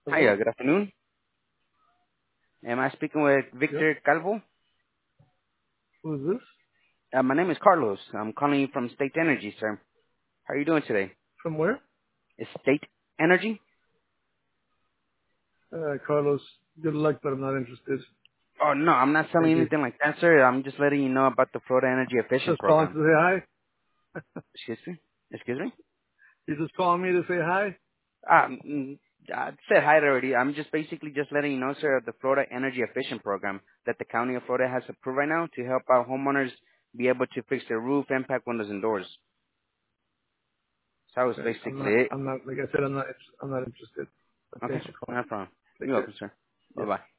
Hi, Hello? good afternoon. Am I speaking with Yep. Victor Calvo? Who's this? My name is Carlos. I'm calling you from State Energy, sir. How are you doing today? From where? Is State Energy? Carlos. Good luck, but I'm not interested. Oh, no, I'm not selling Thank you. anything like that, sir. I'm just letting you know about the Florida Energy Efficient Just calling to Program. say hi? Excuse me? Excuse me? You just calling me to say hi? I said hi already. I'm just basically just letting you know, sir, of the Florida Energy Efficient Program that the County of Florida has approved right now to help out homeowners be able to fix their roof, impact windows, and doors. So that was Okay. basically it. Like I said, I'm not interested. But Okay, thanks for no calling. problem. Take You're care. welcome, sir. Yep. Bye-bye.